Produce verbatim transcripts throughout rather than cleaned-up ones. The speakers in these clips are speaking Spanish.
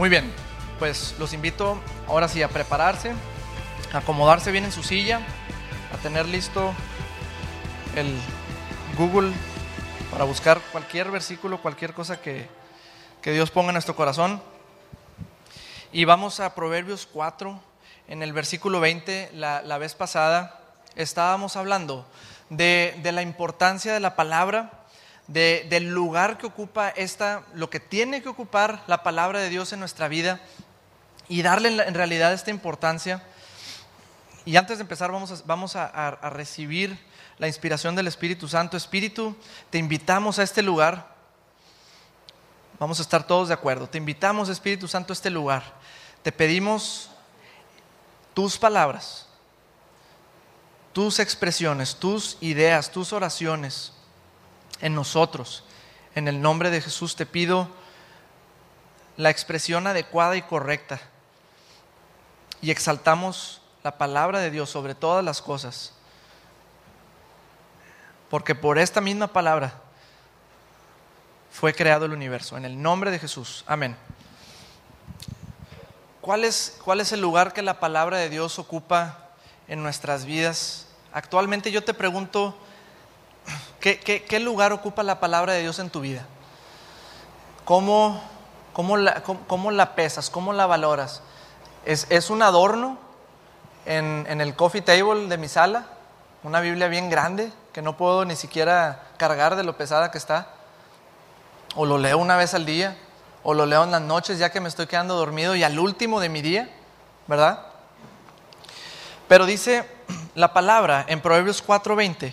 Muy bien, pues los invito ahora sí a prepararse, a acomodarse bien en su silla, a tener listo el Google para buscar cualquier versículo, cualquier cosa que, que Dios ponga en nuestro corazón. Y vamos a Proverbios cuatro, en el versículo veinte. La, la vez pasada estábamos hablando de, de la importancia de la palabra, de, del lugar que ocupa esta, lo que tiene que ocupar la palabra de Dios en nuestra vida y darle en, en realidad esta importancia. Y antes de empezar vamos, a, vamos a, a, a recibir la inspiración del Espíritu Santo. Espíritu, te invitamos a este lugar. Vamos a estar todos de acuerdo. Te invitamos, Espíritu Santo, a este lugar. Te pedimos tus palabras, tus expresiones, tus ideas, tus oraciones en nosotros. En el nombre de Jesús te pido la expresión adecuada y correcta. Y exaltamos la palabra de Dios sobre todas las cosas. Porque por esta misma palabra fue creado el universo. En el nombre de Jesús. Amén. ¿Cuál es, cuál es el lugar que la palabra de Dios ocupa en nuestras vidas? Actualmente yo te pregunto, ¿qué, qué, qué lugar ocupa la palabra de Dios en tu vida? ¿Cómo, cómo, la, cómo, cómo la pesas? ¿Cómo la valoras? ¿Es, es un adorno en, en el coffee table de mi sala? ¿Una Biblia bien grande que no puedo ni siquiera cargar de lo pesada que está? ¿O lo leo una vez al día? ¿O lo leo en las noches ya que me estoy quedando dormido y al último de mi día? ¿Verdad? Pero dice la palabra en Proverbios cuatro veinte: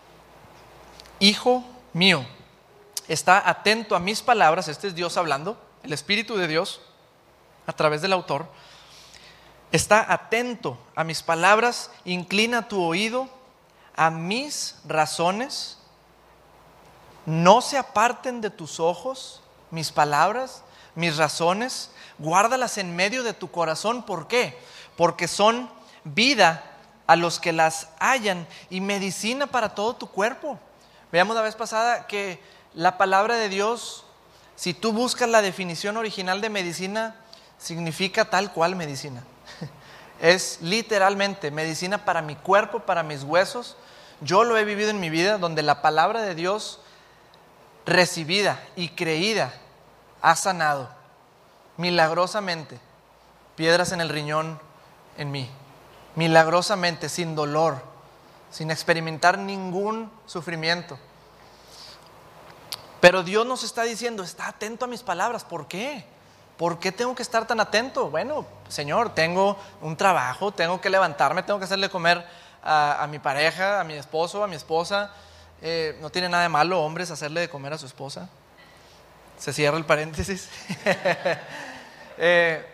Hijo mío, está atento a mis palabras. Este es Dios hablando, el Espíritu de Dios a través del autor. Está atento a mis palabras, inclina tu oído a mis razones. No se aparten de tus ojos mis palabras, mis razones, guárdalas en medio de tu corazón. ¿Por qué? Porque son vida a los que las hallan y medicina para todo tu cuerpo. Veamos la vez pasada que la palabra de Dios, si tú buscas la definición original de medicina, significa tal cual medicina. Es literalmente medicina para mi cuerpo, para mis huesos. Yo lo he vivido en mi vida, donde la palabra de Dios recibida y creída ha sanado milagrosamente piedras en el riñón en mí, milagrosamente, sin dolor, sin experimentar ningún sufrimiento. Pero Dios nos está diciendo, está atento a mis palabras. ¿Por qué? ¿Por qué tengo que estar tan atento? Bueno, Señor, tengo un trabajo, tengo que levantarme, tengo que hacerle comer a, a mi pareja, a mi esposo, a mi esposa. Eh, no tiene nada de malo, hombres, hacerle de comer a su esposa. Se cierra el paréntesis. eh,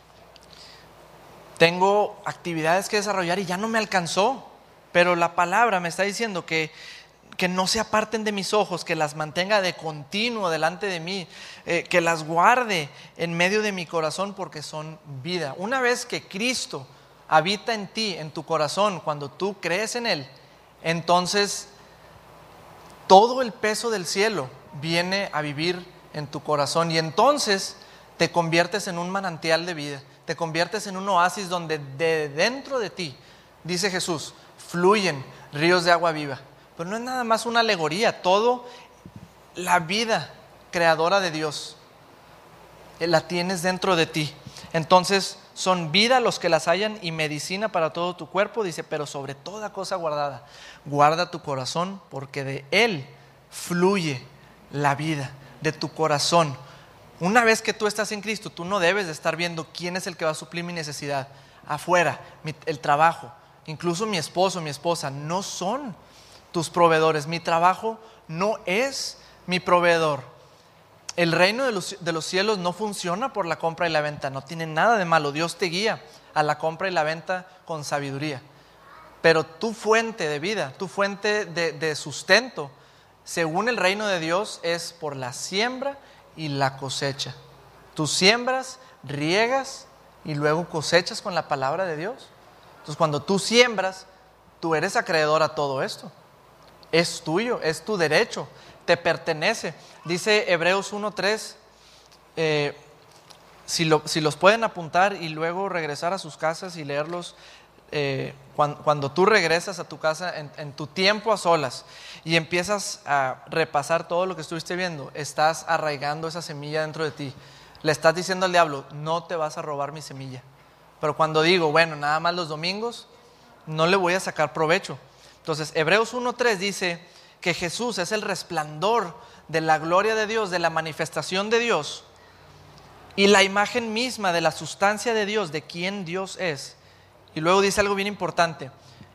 tengo actividades que desarrollar y ya no me alcanzó. Pero la palabra me está diciendo que, que no se aparten de mis ojos, que las mantenga de continuo delante de mí, eh, que las guarde en medio de mi corazón porque son vida. Una vez que Cristo habita en ti, en tu corazón, cuando tú crees en Él, entonces todo el peso del cielo viene a vivir en tu corazón y entonces te conviertes en un manantial de vida, te conviertes en un oasis donde de dentro de ti, dice Jesús, fluyen ríos de agua viva. Pero no es nada más una alegoría, todo la vida creadora de Dios la tienes dentro de ti. Entonces son vida los que las hallan y medicina para todo tu cuerpo. Dice, pero sobre toda cosa guardada, guarda tu corazón porque de él fluye la vida, de tu corazón. Una vez que tú estás en Cristo, tú no debes de estar viendo quién es el que va a suplir mi necesidad. Afuera, mi, el trabajo, incluso mi esposo, mi esposa, no son tus proveedores. Mi trabajo no es mi proveedor. El reino de los, de los cielos no funciona por la compra y la venta. No tiene nada de malo. Dios te guía a la compra y la venta con sabiduría. Pero tu fuente de vida, tu fuente de, de sustento, según el reino de Dios, es por la siembra y la cosecha. Tú siembras, riegas y luego cosechas con la palabra de Dios. Entonces cuando tú siembras, tú eres acreedor a todo esto. Es tuyo, es tu derecho, te pertenece. Dice Hebreos uno tres, eh, si, lo, si los pueden apuntar y luego regresar a sus casas y leerlos eh, cuando, cuando tú regresas a tu casa en, en tu tiempo a solas y empiezas a repasar todo lo que estuviste viendo, estás arraigando esa semilla dentro de ti. Le estás diciendo al diablo, no te vas a robar mi semilla. Pero cuando digo, bueno, nada más los domingos, no le voy a sacar provecho. Entonces, Hebreos uno tres dice que Jesús es el resplandor de la gloria de Dios, de la manifestación de Dios, y la imagen misma de la sustancia de Dios, de quién Dios es. Y luego dice algo bien importante,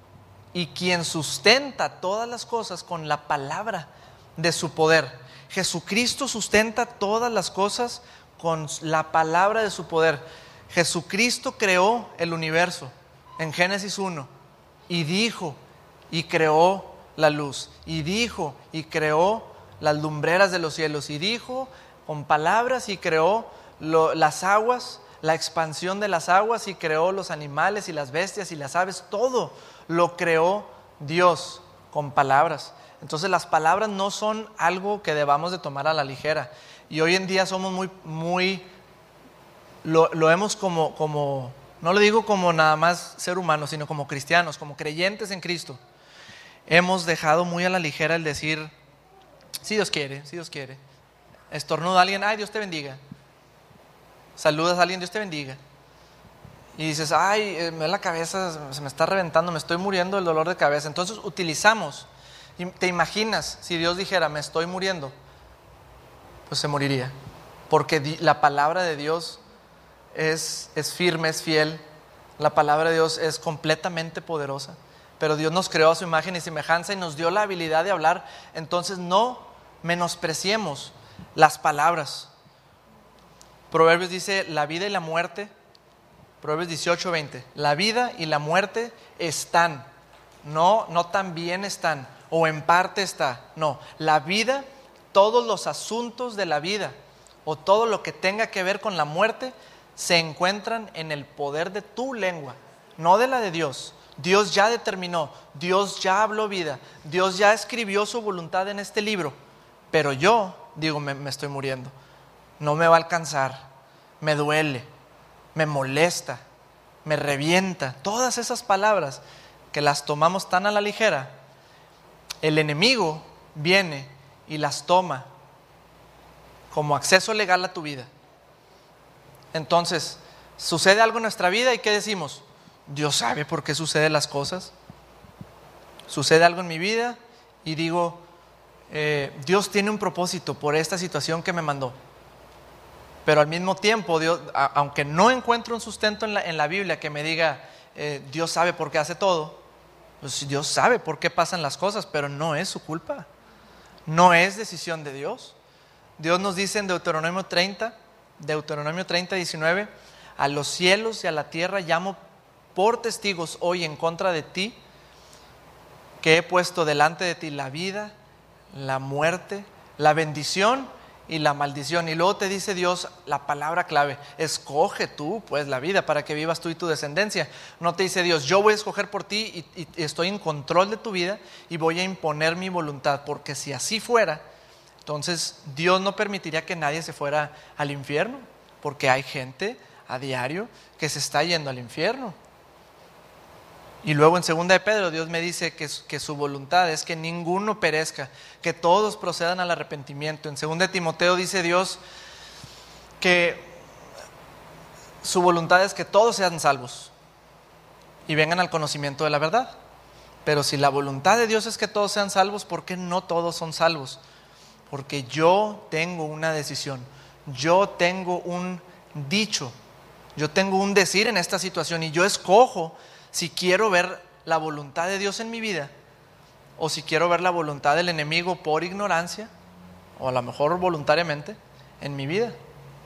y quien sustenta todas las cosas con la palabra de su poder. Jesucristo sustenta todas las cosas con la palabra de su poder. Jesucristo creó el universo en Génesis uno y dijo y creó la luz, y dijo y creó las lumbreras de los cielos, y dijo con palabras y creó lo, las aguas, la expansión de las aguas, y creó los animales y las bestias y las aves. Todo lo creó Dios con palabras. Entonces las palabras no son algo que debamos de tomar a la ligera, y hoy en día somos muy, muy lo, lo vemos como, como, no lo digo como nada más ser humano, sino como cristianos, como creyentes en Cristo. Hemos dejado muy a la ligera el decir, si Dios quiere, si Dios quiere. Estornuda a alguien, ay, Dios te bendiga. Saludas a alguien, Dios te bendiga. Y dices, ay, me da la cabeza, se me está reventando, me estoy muriendo del dolor de cabeza. Entonces utilizamos, y te imaginas, si Dios dijera, me estoy muriendo, pues se moriría. Porque la palabra de Dios es, es firme, es fiel. La palabra de Dios es completamente poderosa. Pero Dios nos creó a su imagen y semejanza y nos dio la habilidad de hablar. Entonces no menospreciemos las palabras. Proverbios dice, la vida y la muerte, Proverbios dieciocho veinte, la vida y la muerte están, no, no también están, o en parte está, no, la vida, todos los asuntos de la vida, o todo lo que tenga que ver con la muerte, se encuentran en el poder de tu lengua, no de la de Dios. Dios ya determinó, Dios ya habló vida, Dios ya escribió su voluntad en este libro, pero yo digo, me, me estoy muriendo, no me va a alcanzar, me duele, me molesta, me revienta. Todas esas palabras que las tomamos tan a la ligera, el enemigo viene y las toma como acceso legal a tu vida. Entonces, sucede algo en nuestra vida y ¿qué decimos? Dios sabe por qué suceden las cosas. Sucede algo en mi vida y digo, eh, Dios tiene un propósito por esta situación que me mandó. Pero al mismo tiempo, Dios, a, aunque no encuentro un sustento en la, en la Biblia que me diga, eh, Dios sabe por qué hace todo, pues Dios sabe por qué pasan las cosas, pero no es su culpa. No es decisión de Dios. Dios nos dice en Deuteronomio treinta, Deuteronomio treinta, diecinueve, a los cielos y a la tierra llamo por testigos hoy en contra de ti, que he puesto delante de ti la vida, la muerte, la bendición y la maldición. Y luego te dice Dios la palabra clave, escoge tú pues la vida para que vivas tú y tu descendencia. No te dice Dios, yo voy a escoger por ti y, y estoy en control de tu vida y voy a imponer mi voluntad, porque si así fuera, entonces Dios no permitiría que nadie se fuera al infierno, porque hay gente a diario que se está yendo al infierno. Y luego en segunda de Pedro Dios me dice que, que su voluntad es que ninguno perezca, que todos procedan al arrepentimiento. En segunda de Timoteo dice Dios que su voluntad es que todos sean salvos y vengan al conocimiento de la verdad. Pero si la voluntad de Dios es que todos sean salvos, ¿por qué no todos son salvos? Porque yo tengo una decisión, yo tengo un dicho, yo tengo un decir en esta situación y yo escojo si quiero ver la voluntad de Dios en mi vida o si quiero ver la voluntad del enemigo por ignorancia o a lo mejor voluntariamente en mi vida.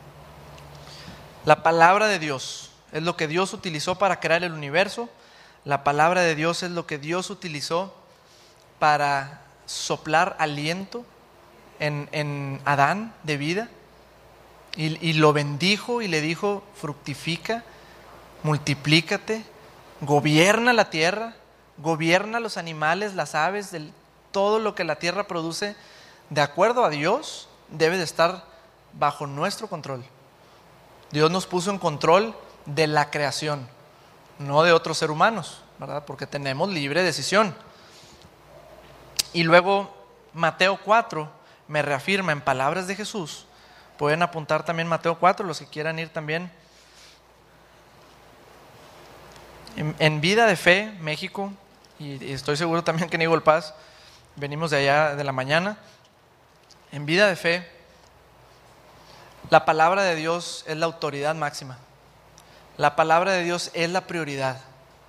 La palabra de Dios es lo que Dios utilizó para crear el universo. La palabra de Dios es lo que Dios utilizó para soplar aliento en, en Adán de vida y, y lo bendijo y le dijo, fructifica, multiplícate, gobierna la tierra, gobierna los animales, las aves, del, todo lo que la tierra produce, de acuerdo a Dios, debe de estar bajo nuestro control. Dios nos puso en control de la creación, no de otros seres humanos, ¿verdad? Porque tenemos libre decisión. Y luego Mateo cuatro me reafirma en palabras de Jesús. Pueden apuntar también Mateo cuatro, los que quieran ir también. En, en Vida de Fe, México, y, y estoy seguro también que en Eagle Pass, venimos de allá de la mañana. En Vida de Fe, la palabra de Dios es la autoridad máxima. La palabra de Dios es la prioridad.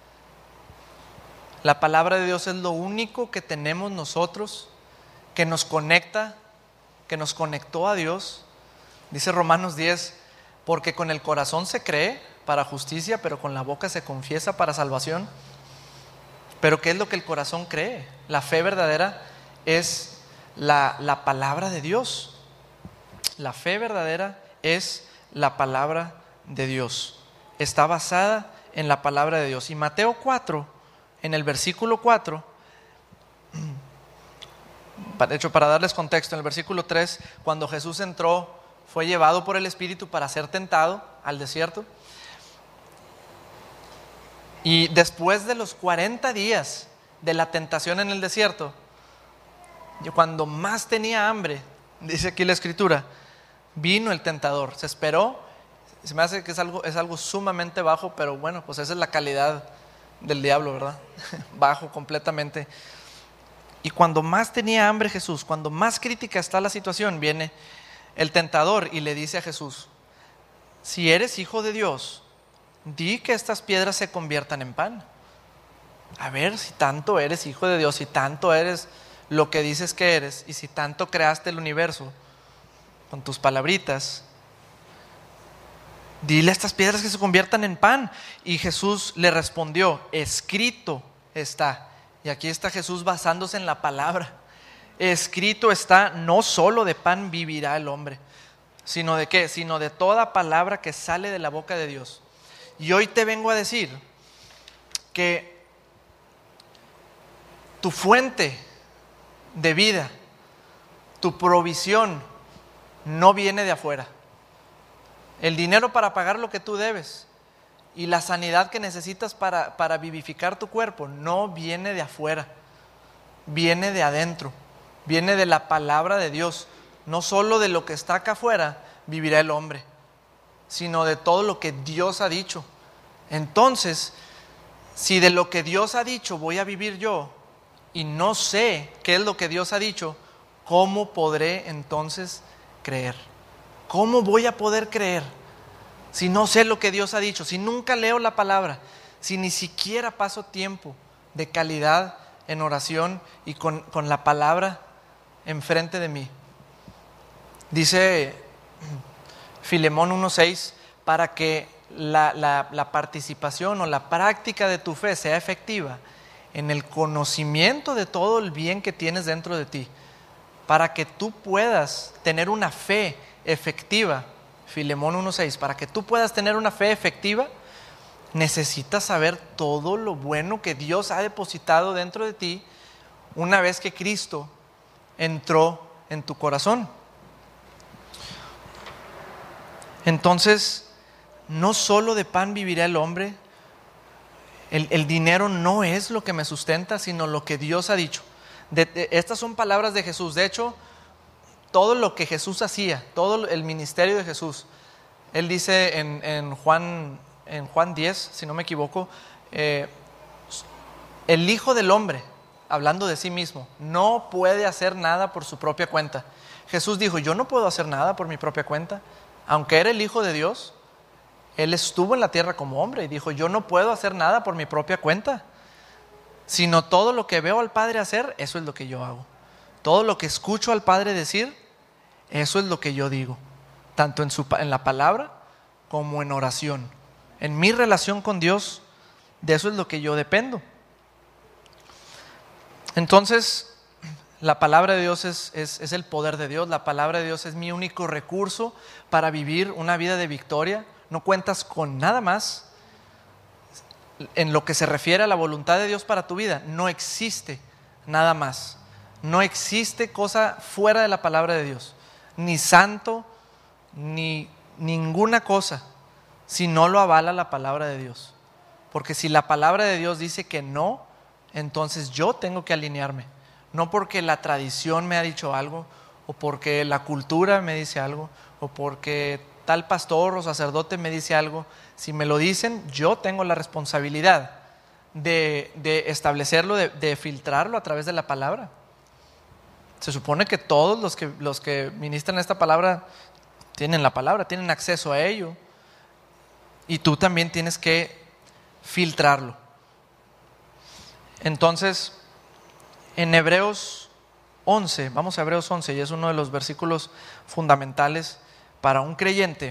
La palabra de Dios es lo único que tenemos nosotros que nos conecta, que nos conectó a Dios. Dice Romanos diez, porque con el corazón se cree para justicia, pero con la boca se confiesa para salvación. Pero ¿qué es lo que el corazón cree? La fe verdadera es la, la palabra de Dios. La fe verdadera es la palabra de Dios. Está basada en la palabra de Dios. Y Mateo cuatro, en el versículo cuatro, de hecho, para darles contexto, en el versículo tres, cuando Jesús entró, fue llevado por el Espíritu para ser tentado al desierto. Y después de los cuarenta días de la tentación en el desierto, cuando más tenía hambre, dice aquí la Escritura, vino el tentador. Se esperó. Se me hace que es algo, es algo sumamente bajo, pero bueno, pues esa es la calidad del diablo, ¿verdad? Bajo completamente. Y cuando más tenía hambre Jesús, cuando más crítica está la situación, viene el tentador y le dice a Jesús: si eres hijo de Dios, di que estas piedras se conviertan en pan. A ver, si tanto eres hijo de Dios, si tanto eres lo que dices que eres, y si tanto creaste el universo con tus palabritas, dile a estas piedras que se conviertan en pan. Y Jesús le respondió: escrito está. Y aquí está Jesús basándose en la palabra. Escrito está, no solo de pan vivirá el hombre, sino de qué, sino de toda palabra que sale de la boca de Dios. Y hoy te vengo a decir que tu fuente de vida, tu provisión, no viene de afuera. El dinero para pagar lo que tú debes y la sanidad que necesitas para, para vivificar tu cuerpo no viene de afuera, viene de adentro, viene de la palabra de Dios. No solo de lo que está acá afuera vivirá el hombre, sino de todo lo que Dios ha dicho. Entonces, si de lo que Dios ha dicho voy a vivir yo y no sé qué es lo que Dios ha dicho, ¿cómo podré entonces creer? ¿Cómo voy a poder creer si no sé lo que Dios ha dicho? Si nunca leo la palabra, si ni siquiera paso tiempo de calidad en oración y con, con la palabra enfrente de mí. Dice Filemón uno seis, para que la, la, la participación o la práctica de tu fe sea efectiva en el conocimiento de todo el bien que tienes dentro de ti, para que tú puedas tener una fe efectiva. Filemón uno seis, para que tú puedas tener una fe efectiva, necesitas saber todo lo bueno que Dios ha depositado dentro de ti una vez que Cristo entró en tu corazón. Entonces, no solo de pan vivirá el hombre. El, el dinero no es lo que me sustenta, sino lo que Dios ha dicho. De, de, estas son palabras de Jesús. De hecho, todo lo que Jesús hacía, todo el ministerio de Jesús, Él dice en, en, Juan, en Juan diez, si no me equivoco, eh, el Hijo del Hombre, hablando de sí mismo, no puede hacer nada por su propia cuenta. Jesús dijo: yo no puedo hacer nada por mi propia cuenta. Aunque era el Hijo de Dios, Él estuvo en la tierra como hombre y dijo: yo no puedo hacer nada por mi propia cuenta, sino todo lo que veo al Padre hacer, eso es lo que yo hago. Todo lo que escucho al Padre decir, eso es lo que yo digo, tanto en, su, en la palabra como en oración. En mi relación con Dios, de eso es lo que yo dependo. Entonces, la palabra de Dios es, es, es el poder de Dios. La palabra de Dios es mi único recurso para vivir una vida de victoria. No cuentas con nada más. En lo que se refiere a la voluntad de Dios para tu vida, no existe nada más. No existe cosa fuera de la palabra de Dios. Ni santo, ni ninguna cosa si no lo avala la palabra de Dios. Porque si la palabra de Dios dice que no, entonces yo tengo que alinearme. No porque la tradición me ha dicho algo, o porque la cultura me dice algo, o porque tal pastor o sacerdote me dice algo. Si me lo dicen, yo tengo la responsabilidad de, de establecerlo, de, de filtrarlo a través de la palabra. Se supone que todos los que, los que ministran esta palabra tienen la palabra, tienen acceso a ello. Y tú también tienes que filtrarlo. Entonces, en Hebreos once, vamos a Hebreos once, y es uno de los versículos fundamentales para un creyente.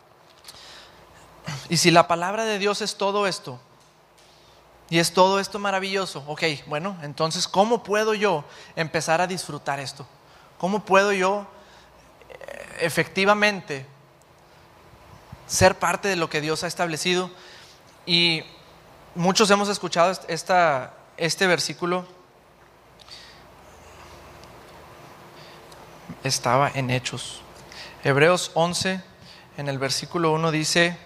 Y si la palabra de Dios es todo esto, y es todo esto maravilloso, ok, bueno, entonces ¿cómo puedo yo empezar a disfrutar esto? ¿Cómo puedo yo eh, efectivamente ser parte de lo que Dios ha establecido? Y muchos hemos escuchado esta, este versículo. Estaba en Hechos. Hebreos once, en el versículo uno dice: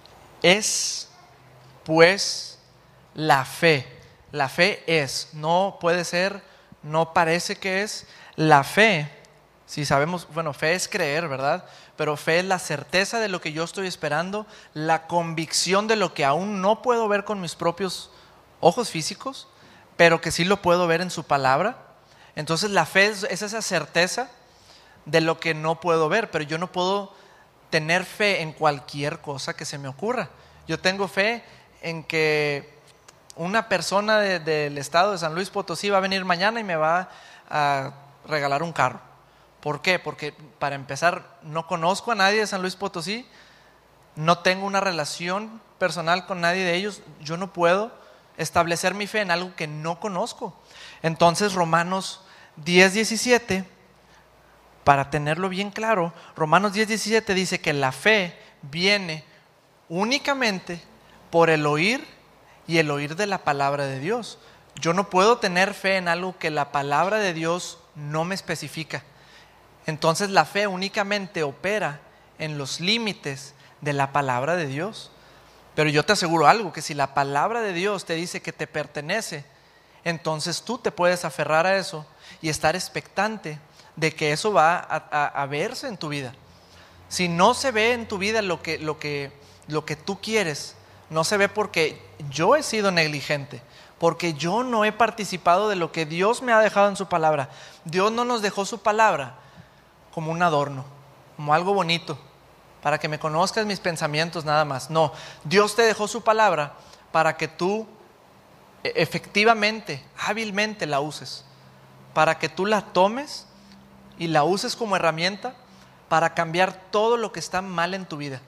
es pues la fe. La fe es, no puede ser, no parece que es. La fe, si sabemos, bueno, fe es creer, ¿verdad? Pero fe es la certeza de lo que yo estoy esperando, la convicción de lo que aún no puedo ver con mis propios ojos físicos, pero que sí lo puedo ver en su palabra. Entonces la fe es, es esa certeza de lo que no puedo ver, pero yo no puedo tener fe en cualquier cosa que se me ocurra. Yo tengo fe en que una persona de, del estado de San Luis Potosí va a venir mañana y me va a regalar un carro. ¿Por qué? Porque para empezar no conozco a nadie de San Luis Potosí, no tengo una relación personal con nadie de ellos, yo no puedo establecer mi fe en algo que no conozco. Entonces Romanos diez diecisiete, para tenerlo bien claro, Romanos diez diecisiete dice que la fe viene únicamente por el oír y el oír de la palabra de Dios. Yo no puedo tener fe en algo que la palabra de Dios no me especifica. Entonces la fe únicamente opera en los límites de la palabra de Dios. Pero yo te aseguro algo, que si la palabra de Dios te dice que te pertenece, entonces tú te puedes aferrar a eso y estar expectante de que eso va a, a, a verse en tu vida. Si no se ve en tu vida lo que, lo que, lo que tú quieres, no se ve porque yo he sido negligente, porque yo no he participado de lo que Dios me ha dejado en su palabra. Dios no nos dejó su palabra como un adorno, como algo bonito, para que me conozcas mis pensamientos nada más. No, Dios te dejó su palabra para que tú efectivamente, hábilmente la uses, para que tú la tomes y la uses como herramienta para cambiar todo lo que está mal en tu vida.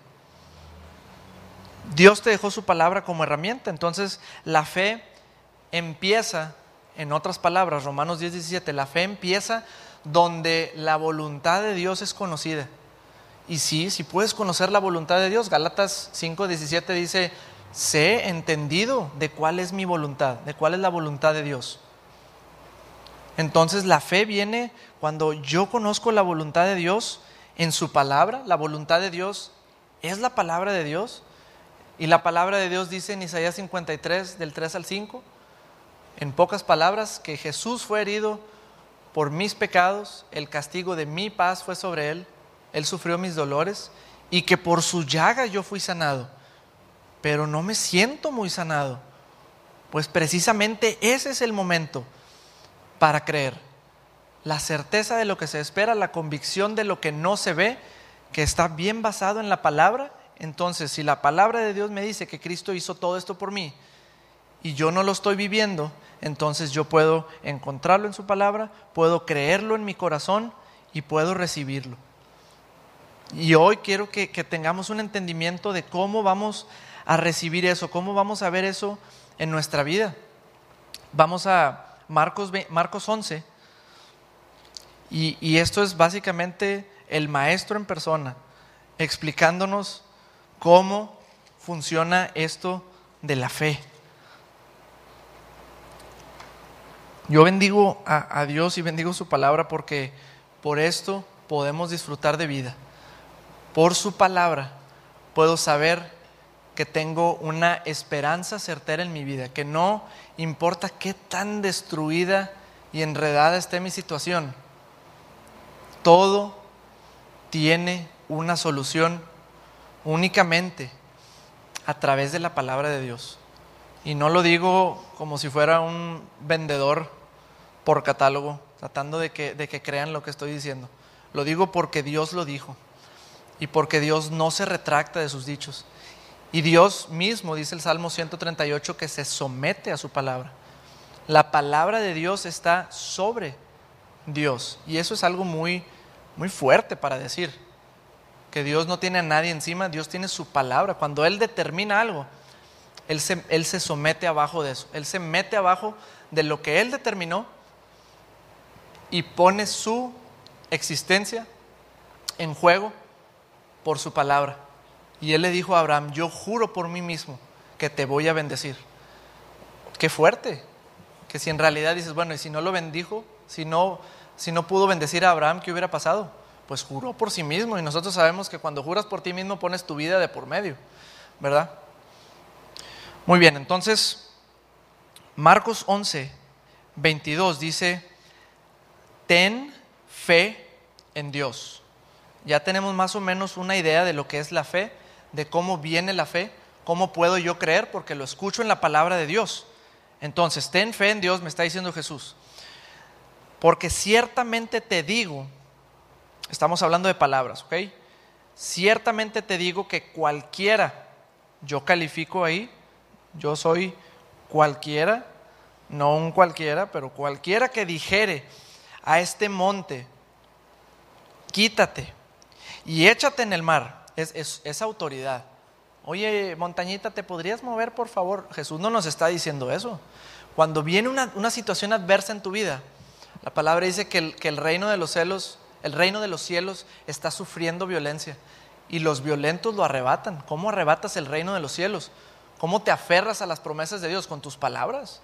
Dios te dejó su palabra como herramienta. Entonces la fe empieza, en otras palabras, Romanos diez diecisiete, la fe empieza donde la voluntad de Dios es conocida. Y sí, si puedes conocer la voluntad de Dios, Gálatas cinco diecisiete dice: sé entendido de cuál es mi voluntad, de cuál es la voluntad de Dios. Entonces la fe viene cuando yo conozco la voluntad de Dios en su palabra. La voluntad de Dios es la palabra de Dios. Y la palabra de Dios dice en Isaías cincuenta y tres, del tres al cinco, en pocas palabras, que Jesús fue herido por mis pecados, el castigo de mi paz fue sobre él, él sufrió mis dolores, y que por su llaga yo fui sanado. Pero no me siento muy sanado, pues precisamente ese es el momento para creer. La certeza de lo que se espera, la convicción de lo que no se ve, que está bien basado en la palabra. Entonces, si la palabra de Dios me dice que Cristo hizo todo esto por mí y yo no lo estoy viviendo, entonces yo puedo encontrarlo en su palabra, puedo creerlo en mi corazón y puedo recibirlo. Y hoy quiero que, que tengamos un entendimiento de cómo vamos a recibir eso, cómo vamos a ver eso en nuestra vida. Vamos a Marcos, Marcos once, y, y esto es básicamente el maestro en persona explicándonos cómo funciona esto de la fe. Yo bendigo a, a Dios y bendigo su palabra, porque por esto podemos disfrutar de vida. por su palabra, puedo saber que tengo una esperanza certera en mi vida, que no importa qué tan destruida y enredada esté mi situación, todo tiene una solución únicamente a través de la palabra de Dios. Y no lo digo como si fuera un vendedor por catálogo, tratando de que, de que crean lo que estoy diciendo. Lo digo porque Dios lo dijo y porque Dios no se retracta de sus dichos. Y Dios mismo, dice el Salmo ciento treinta y ocho, que se somete a su palabra. La palabra de Dios está sobre Dios. Y eso es algo muy, muy fuerte para decir. Que Dios no tiene a nadie encima, Dios tiene su palabra. Cuando Él determina algo, Él se, Él se somete abajo de eso. Él se mete abajo de lo que Él determinó y pone su existencia en juego por su palabra. Y Él le dijo a Abraham: yo juro por mí mismo que te voy a bendecir. Qué fuerte. Que si en realidad dices, bueno, y si no lo bendijo, si no, si no pudo bendecir a Abraham, ¿qué hubiera pasado? Pues juró por sí mismo. Y nosotros sabemos que cuando juras por ti mismo pones tu vida de por medio, ¿verdad? Muy bien, entonces Marcos once, veintidós dice: ten fe en Dios. Ya tenemos más o menos una idea de lo que es la fe, de cómo viene la fe, cómo puedo yo creer, porque lo escucho en la palabra de Dios. Entonces, ten fe en Dios, me está diciendo Jesús, porque ciertamente te digo, estamos hablando de palabras, ¿ok? Ciertamente te digo que cualquiera, yo califico ahí, yo soy cualquiera, no un cualquiera, pero cualquiera que dijere a este monte: quítate y échate en el mar, es, es, es autoridad. Oye, montañita, ¿te podrías mover, por favor? Jesús no nos está diciendo eso. Cuando viene una, una situación adversa en tu vida, la palabra dice que el, que el reino de los cielos, el reino de los cielos está sufriendo violencia y los violentos lo arrebatan. ¿Cómo arrebatas el reino de los cielos? ¿Cómo te aferras a las promesas de Dios? Con tus palabras.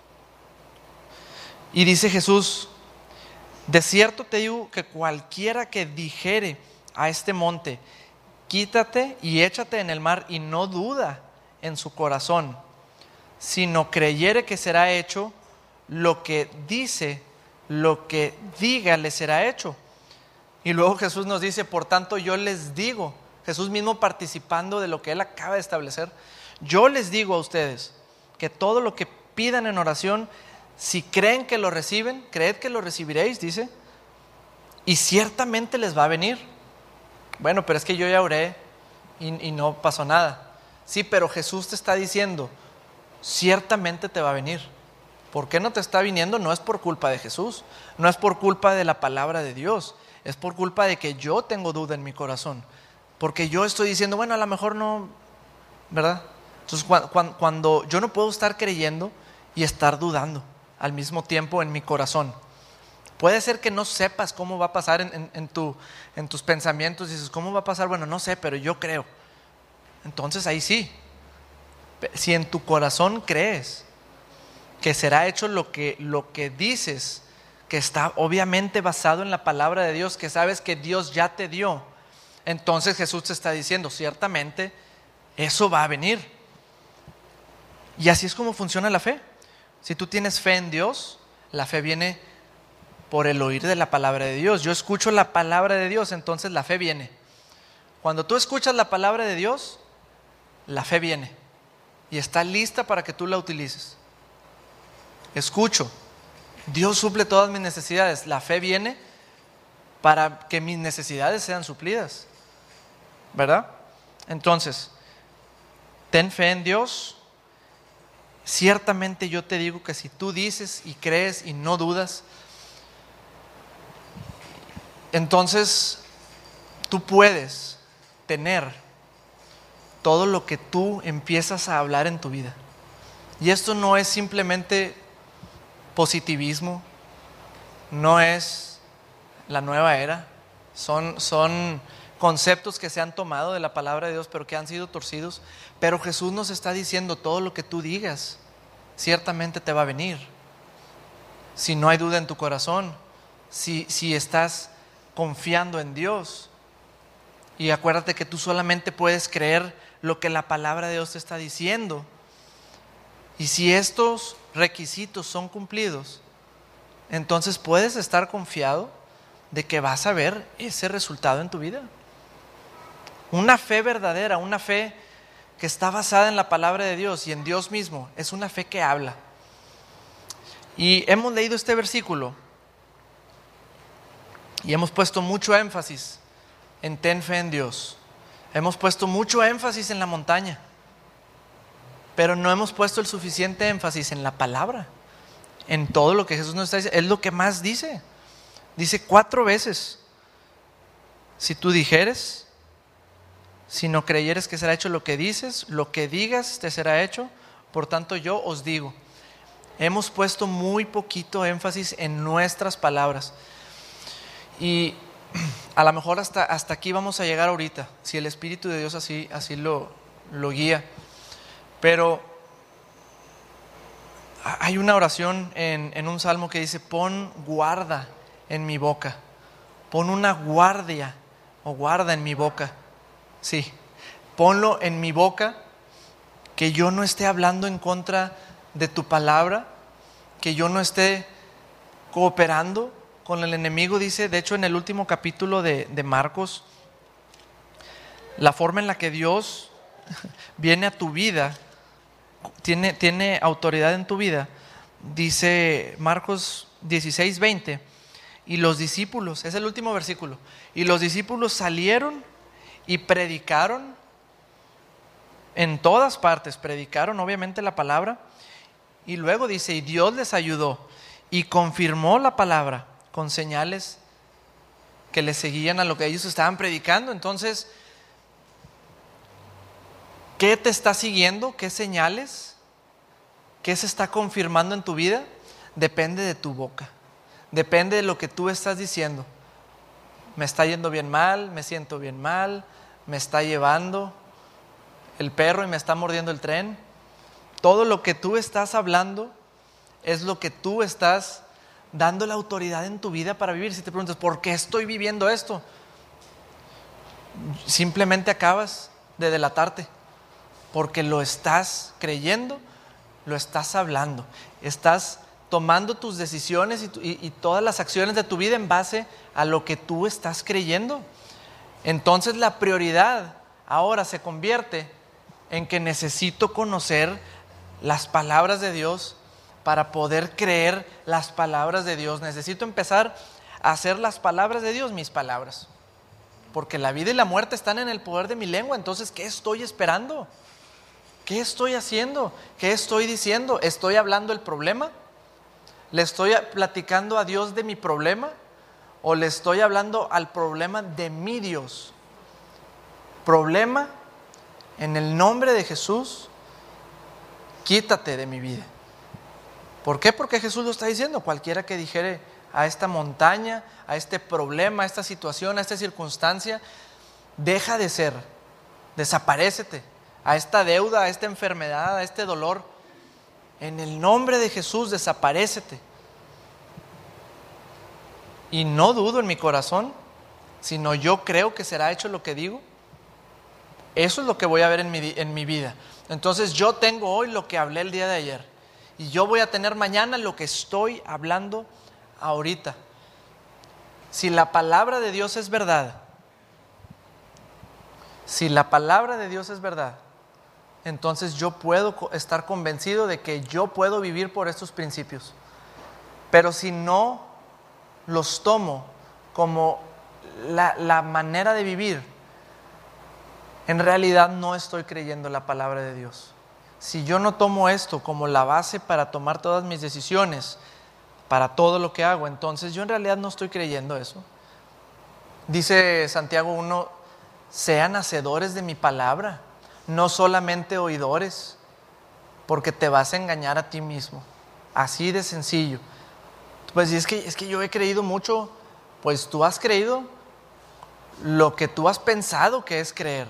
Y dice Jesús: de cierto te digo que cualquiera que dijere a este monte: quítate y échate en el mar, y no duda en su corazón, sino creyere que será hecho lo que dice, lo que diga le será hecho. Y luego Jesús nos dice: por tanto yo les digo, Jesús mismo participando de lo que Él acaba de establecer, yo les digo a ustedes que todo lo que pidan en oración, si creen que lo reciben, creed que lo recibiréis, dice, y ciertamente les va a venir. Bueno, pero es que yo ya oré y, y no pasó nada. Sí, pero Jesús te está diciendo: ciertamente te va a venir. ¿Por qué no te está viniendo? No es por culpa de Jesús, no es por culpa de la palabra de Dios, es por culpa de que yo tengo duda en mi corazón, porque yo estoy diciendo, bueno, a lo mejor no, ¿verdad? Entonces cuando, cuando yo no puedo estar creyendo y estar dudando al mismo tiempo en mi corazón. Puede ser que no sepas cómo va a pasar en, en, en, tu, en tus pensamientos. Dices, ¿cómo va a pasar? Bueno, no sé, pero yo creo. Entonces ahí sí. Si en tu corazón crees que será hecho lo que, lo que dices, que está obviamente basado en la palabra de Dios, que sabes que Dios ya te dio, entonces Jesús te está diciendo: ciertamente eso va a venir. Y así es como funciona la fe. Si tú tienes fe en Dios, la fe viene por el oír de la palabra de Dios. Yo escucho la palabra de Dios, entonces la fe viene. Cuando tú escuchas la palabra de Dios, la fe viene y está lista para que tú la utilices. Escucho, Dios suple todas mis necesidades. La fe viene para que mis necesidades sean suplidas, ¿verdad? Entonces, ten fe en Dios. Ciertamente yo te digo que si tú dices y crees y no dudas, entonces tú puedes tener todo lo que tú empiezas a hablar en tu vida. Y esto no es simplemente positivismo, no es la nueva era, son, son conceptos que se han tomado de la palabra de Dios pero que han sido torcidos. Pero Jesús nos está diciendo: todo lo que tú digas ciertamente te va a venir. Si no hay duda en tu corazón, si, si estás confiando en Dios. Y acuérdate que tú solamente puedes creer lo que la palabra de Dios te está diciendo. Y si estos requisitos son cumplidos, entonces puedes estar confiado de que vas a ver ese resultado en tu vida. Una fe verdadera, una fe que está basada en la palabra de Dios y en Dios mismo, es una fe que habla. Y hemos leído este versículo y hemos puesto mucho énfasis en ten fe en Dios. Hemos puesto mucho énfasis en la montaña, pero no hemos puesto el suficiente énfasis en la palabra, en todo lo que Jesús nos está diciendo. Es lo que más dice. Dice cuatro veces: si tú dijeres, si no creyeres que será hecho lo que dices, lo que digas te será hecho, por tanto yo os digo. Hemos puesto muy poquito énfasis en nuestras palabras. Y a lo mejor hasta, hasta aquí vamos a llegar ahorita, si el Espíritu de Dios así, así lo, lo guía. Pero hay una oración en, en un salmo que dice: pon guarda en mi boca, pon una guardia o guarda en mi boca. Sí, ponlo en mi boca, que yo no esté hablando en contra de tu palabra, que yo no esté cooperando con el enemigo. Dice, de hecho, en el último capítulo de, de Marcos, la forma en la que Dios viene a tu vida, tiene, tiene autoridad en tu vida. Dice Marcos dieciséis veinte, y los discípulos, es el último versículo, y los discípulos salieron y predicaron en todas partes, predicaron obviamente la palabra, y luego dice, y Dios les ayudó y confirmó la palabra con señales que les seguían a lo que ellos estaban predicando. Entonces, ¿qué te está siguiendo? ¿Qué señales? ¿Qué se está confirmando en tu vida? Depende de tu boca, depende de lo que tú estás diciendo. Me está yendo bien mal, me siento bien mal, me está llevando el perro y me está mordiendo el tren. Todo lo que tú estás hablando es lo que tú estás dando la autoridad en tu vida para vivir. Si te preguntas, ¿por qué estoy viviendo esto? Simplemente acabas de delatarte, porque lo estás creyendo, lo estás hablando, estás tomando tus decisiones y, tu, y, y todas las acciones de tu vida en base a lo que tú estás creyendo. Entonces la prioridad ahora se convierte en que necesito conocer las palabras de Dios para poder creer las palabras de Dios. Necesito empezar a hacer las palabras de Dios mis palabras, porque la vida y la muerte están en el poder de mi lengua. Entonces, ¿qué estoy esperando? ¿Qué estoy haciendo? ¿Qué estoy diciendo? ¿Estoy hablando el problema? ¿Le estoy platicando a Dios de mi problema? ¿O le estoy hablando al problema de mi Dios? Problema, en el nombre de Jesús, quítate de mi vida. ¿Por qué? Porque Jesús lo está diciendo. Cualquiera que dijere a esta montaña, a este problema, a esta situación, a esta circunstancia, deja de ser, desaparécete, a esta deuda, a esta enfermedad, a este dolor, en el nombre de Jesús, desaparécete. Y no dudo en mi corazón, sino yo creo que será hecho lo que digo. Eso es lo que voy a ver en mi, en mi vida. Entonces yo tengo hoy lo que hablé el día de ayer, y yo voy a tener mañana lo que estoy hablando ahorita. Si la palabra de Dios es verdad, si la palabra de Dios es verdad, entonces yo puedo estar convencido de que yo puedo vivir por estos principios. Pero si no los tomo como la, la manera de vivir, en realidad no estoy creyendo la palabra de Dios. Si yo no tomo esto como la base para tomar todas mis decisiones, para todo lo que hago, entonces yo en realidad no estoy creyendo eso. Dice Santiago uno, sean hacedores de mi palabra, no solamente oidores, porque te vas a engañar a ti mismo. Así de sencillo. Pues es que, es que yo he creído mucho. Pues tú has creído lo que tú has pensado que es creer.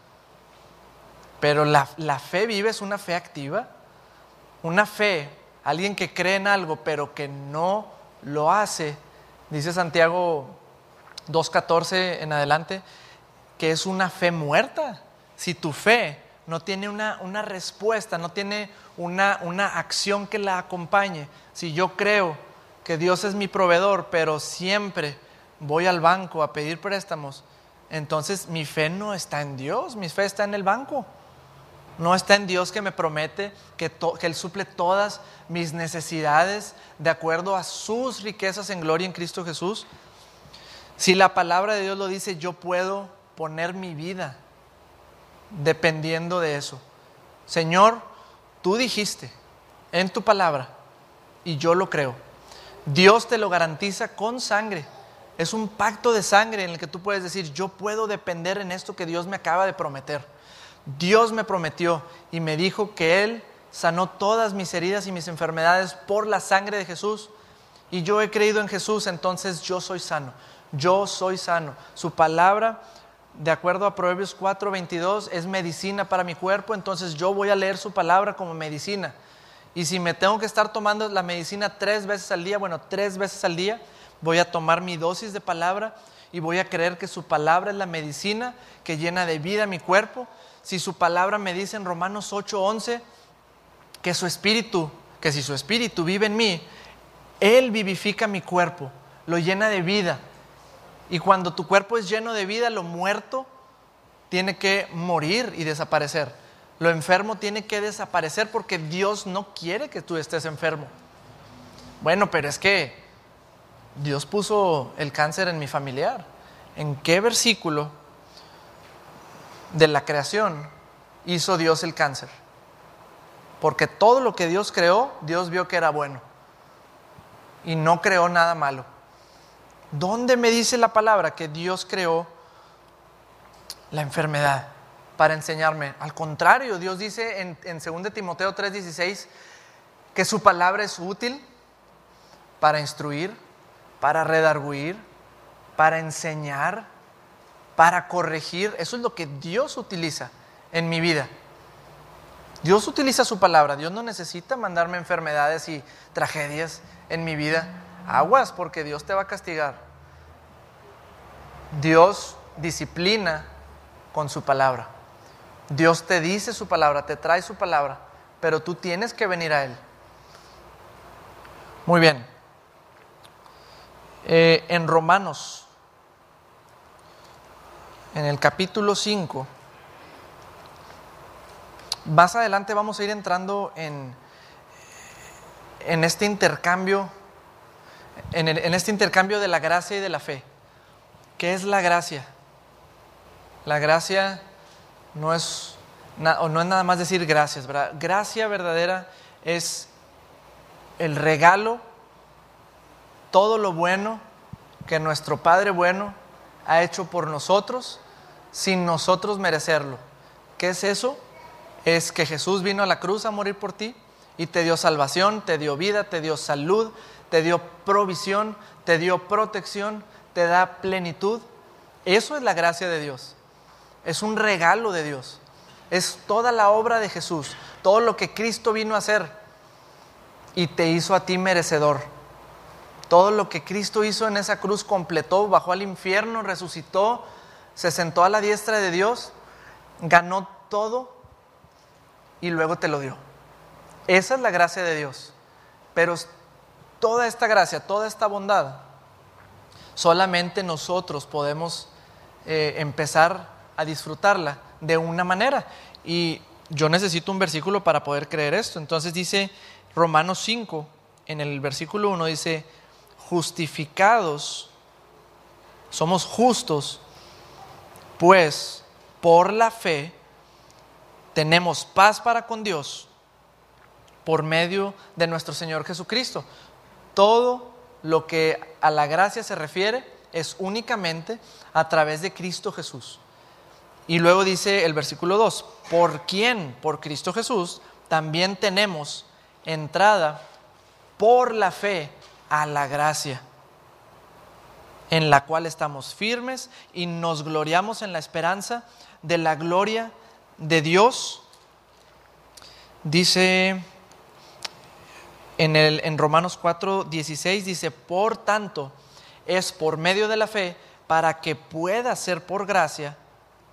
Pero la, la fe viva es una fe activa. Una fe, alguien que cree en algo pero que no lo hace. Dice Santiago dos catorce en adelante, que que es una fe muerta. Si tu fe no tiene una, una respuesta, no tiene una, una acción que la acompañe. Si yo creo que Dios es mi proveedor, pero siempre voy al banco a pedir préstamos, entonces mi fe no está en Dios, mi fe está en el banco. No está en Dios que me promete que, to, que Él suple todas mis necesidades de acuerdo a sus riquezas en gloria en Cristo Jesús. Si la palabra de Dios lo dice, yo puedo poner mi vida dependiendo de eso. Señor, tú dijiste en tu palabra y yo lo creo. Dios te lo garantiza con sangre. Es un pacto de sangre en el que tú puedes decir, yo puedo depender en esto que Dios me acaba de prometer. Dios me prometió y me dijo que Él sanó todas mis heridas y mis enfermedades por la sangre de Jesús. Y yo he creído en Jesús, entonces yo soy sano. Yo soy sano. Su palabra, de acuerdo a Proverbios cuatro veintidós, es medicina para mi cuerpo, entonces yo voy a leer su palabra como medicina. Y si me tengo que estar tomando la medicina tres veces al día, bueno, tres veces al día, voy a tomar mi dosis de palabra y voy a creer que su palabra es la medicina que llena de vida mi cuerpo. Si su palabra me dice en Romanos ocho once que su espíritu, que si su espíritu vive en mí, Él vivifica mi cuerpo, lo llena de vida. Y cuando tu cuerpo es lleno de vida, lo muerto tiene que morir y desaparecer. Lo enfermo tiene que desaparecer porque Dios no quiere que tú estés enfermo. Bueno, pero es que Dios puso el cáncer en mi familiar. ¿En qué versículo de la creación hizo Dios el cáncer? Porque todo lo que Dios creó, Dios vio que era bueno y no creó nada malo. ¿Dónde me dice la palabra que Dios creó la enfermedad para enseñarme? Al contrario, Dios dice en, en segunda de Timoteo tres dieciséis que su palabra es útil para instruir, para redarguir, para enseñar, para corregir. Eso es lo que Dios utiliza en mi vida. Dios utiliza su palabra. Dios no necesita mandarme enfermedades y tragedias en mi vida. Aguas, porque Dios te va a castigar. Dios disciplina con su palabra. Dios te dice su palabra, te trae su palabra, pero tú tienes que venir a Él. Muy bien. Eh, en Romanos, en el capítulo cinco, más adelante vamos a ir entrando en, en este intercambio, en, el, en este intercambio de la gracia y de la fe. ¿Qué es la gracia? La gracia no es, o no es nada más decir gracias, ¿verdad? Gracia verdadera es el regalo, todo lo bueno que nuestro Padre bueno ha hecho por nosotros sin nosotros merecerlo. ¿Qué es eso? Es que Jesús vino a la cruz a morir por ti y te dio salvación, te dio vida, te dio salud, te dio provisión, te dio protección, te da plenitud. Eso es la gracia de Dios. Es un regalo de Dios. Es toda la obra de Jesús, todo lo que Cristo vino a hacer y te hizo a ti merecedor. Todo lo que Cristo hizo en esa cruz completó, bajó al infierno, resucitó, se sentó a la diestra de Dios, ganó todo y luego te lo dio. Esa es la gracia de Dios. Pero toda esta gracia, toda esta bondad, solamente nosotros podemos eh, empezar a disfrutarla de una manera. Y yo necesito un versículo para poder creer esto. Entonces dice Romanos cinco, en el versículo uno dice: justificados, somos justos, pues por la fe tenemos paz para con Dios por medio de nuestro Señor Jesucristo. Todo lo que a la gracia se refiere es únicamente a través de Cristo Jesús. Y luego dice el versículo dos: por quien, por Cristo Jesús, también tenemos entrada por la fe a la gracia, en la cual estamos firmes y nos gloriamos en la esperanza de la gloria de Dios. Dice en, el, en Romanos cuatro dieciséis, dice: por tanto, es por medio de la fe, para que pueda ser por gracia,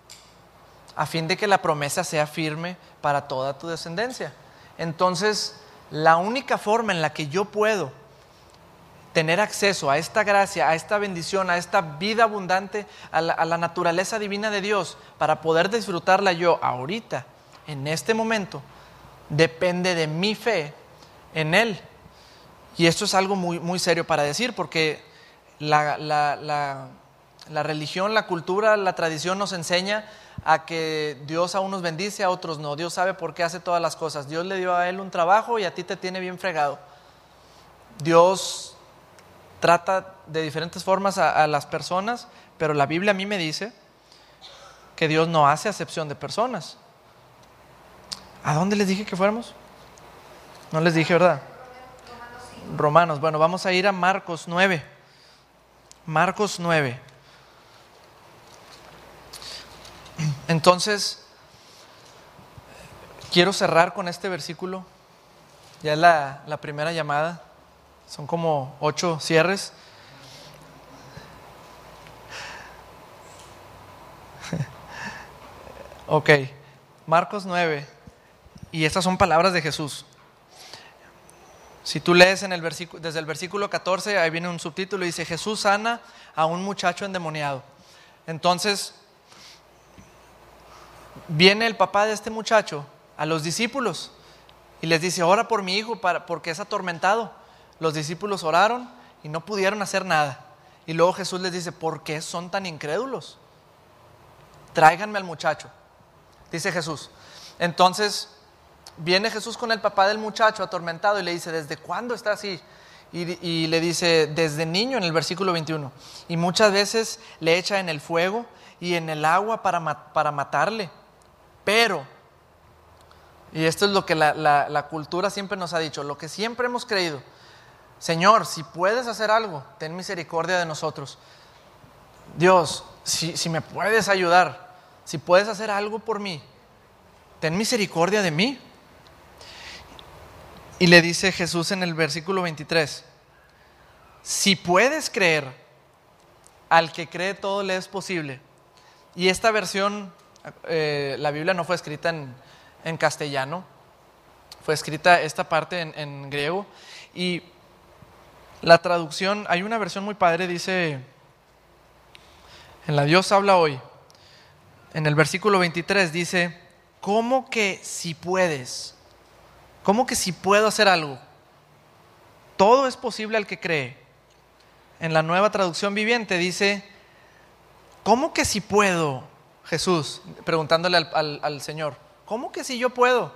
a fin de que la promesa sea firme para toda tu descendencia. Entonces, la única forma en la que yo puedo tener acceso a esta gracia, a esta bendición, a esta vida abundante, a la, a la naturaleza divina de Dios, para poder disfrutarla yo ahorita, en este momento, depende de mi fe en Él. Y esto es algo muy, muy serio para decir, porque la, la, la, la religión, la cultura, la tradición nos enseña a que Dios a unos bendice, a otros no. Dios sabe por qué hace todas las cosas. Dios le dio a él un trabajo y a ti te tiene bien fregado. Dios trata de diferentes formas a, a las personas, pero la Biblia a mí me dice que Dios no hace acepción de personas. ¿A dónde les dije que fuéramos? No les dije, ¿verdad? Romanos. Bueno, vamos a ir a Marcos nueve. Marcos nueve. Entonces, quiero cerrar con este versículo. Ya es la, la primera llamada. Son como ocho cierres. Ok, Marcos nueve. Y estas son palabras de Jesús. Si tú lees en el versículo, desde el versículo catorce, ahí viene un subtítulo y dice: Jesús sana a un muchacho endemoniado. Entonces, viene el papá de este muchacho a los discípulos y les dice: ora por mi hijo para, porque es atormentado. Los discípulos oraron y no pudieron hacer nada. Y luego Jesús les dice: ¿por qué son tan incrédulos? Tráiganme al muchacho, dice Jesús. Entonces viene Jesús con el papá del muchacho atormentado y le dice: ¿desde cuándo está así? Y, y le dice: desde niño, en el versículo veintiuno. Y muchas veces le echa en el fuego y en el agua para, para matarle. Pero, y esto es lo que la, la, la cultura siempre nos ha dicho, lo que siempre hemos creído: Señor, si puedes hacer algo, ten misericordia de nosotros. Dios, si, si me puedes ayudar, si puedes hacer algo por mí, ten misericordia de mí. Y le dice Jesús en el versículo veintitrés: si puedes creer, al que cree todo le es posible. Y esta versión, eh, la Biblia no fue escrita en, en castellano, fue escrita esta parte en, en griego. Y la traducción, hay una versión muy padre, dice, en la Dios habla hoy, en el versículo veintitrés dice: ¿cómo que si puedes? ¿Cómo que si puedo hacer algo? Todo es posible al que cree. En la Nueva Traducción Viviente dice: ¿cómo que si puedo? Jesús, preguntándole al, al, al Señor: ¿cómo que si yo puedo?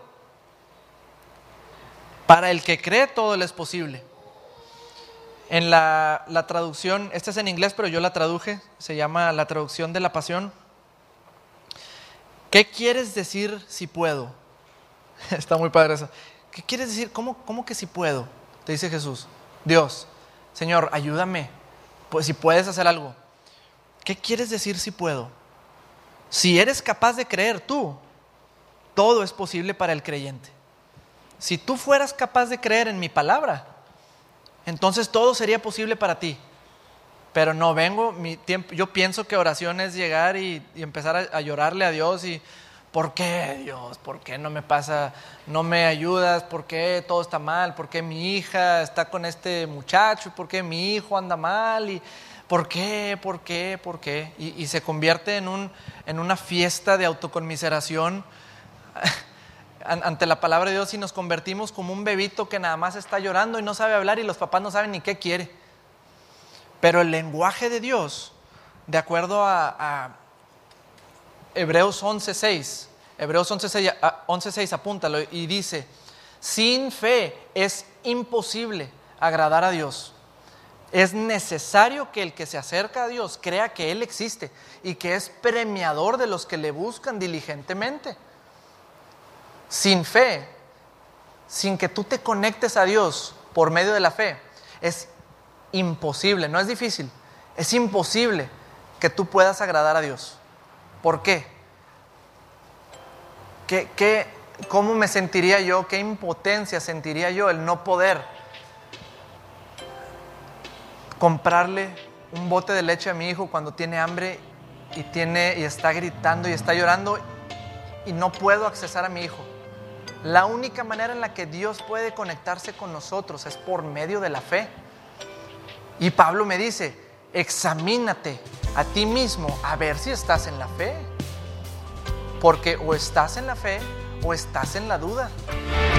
Para el que cree todo le es posible. En la, la traducción, esta es en inglés pero yo la traduje, se llama la traducción de la Pasión. ¿Qué quieres decir si puedo? Está muy padre eso. ¿Qué quieres decir? ¿Cómo, cómo que si puedo? Te dice Jesús. Dios, Señor, ayúdame, pues si puedes hacer algo. ¿Qué quieres decir si puedo? Si eres capaz de creer tú, todo es posible para el creyente. Si tú fueras capaz de creer en mi palabra, entonces todo sería posible para ti. Pero no vengo, mi tiempo, yo pienso que oración es llegar y, y empezar a, a llorarle a Dios y ¿por qué, Dios? ¿Por qué no me pasa, no me ayudas? ¿Por qué todo está mal? ¿Por qué mi hija está con este muchacho? ¿Por qué mi hijo anda mal? ¿Y por qué? ¿Por qué? ¿Por qué? Y, y se convierte en, un, en una fiesta de autoconmiseración ante la palabra de Dios y nos convertimos como un bebito que nada más está llorando y no sabe hablar y los papás no saben ni qué quiere. Pero el lenguaje de Dios, de acuerdo a, a Hebreos once seis, Hebreos once seis, apúntalo y dice: sin fe es imposible agradar a Dios. Es necesario que el que se acerca a Dios crea que Él existe y que es premiador de los que le buscan diligentemente. Sin fe, sin que tú te conectes a Dios por medio de la fe, es imposible, no es difícil, es imposible que tú puedas agradar a Dios. ¿Por qué? ¿Qué, qué, ¿Cómo me sentiría yo? ¿Qué impotencia sentiría yo el no poder comprarle un bote de leche a mi hijo cuando tiene hambre y, tiene, y está gritando y está llorando y no puedo accesar a mi hijo. La única manera en la que Dios puede conectarse con nosotros es por medio de la fe. Y Pablo me dice, examínate a ti mismo a ver si estás en la fe. Porque o estás en la fe o estás en la duda.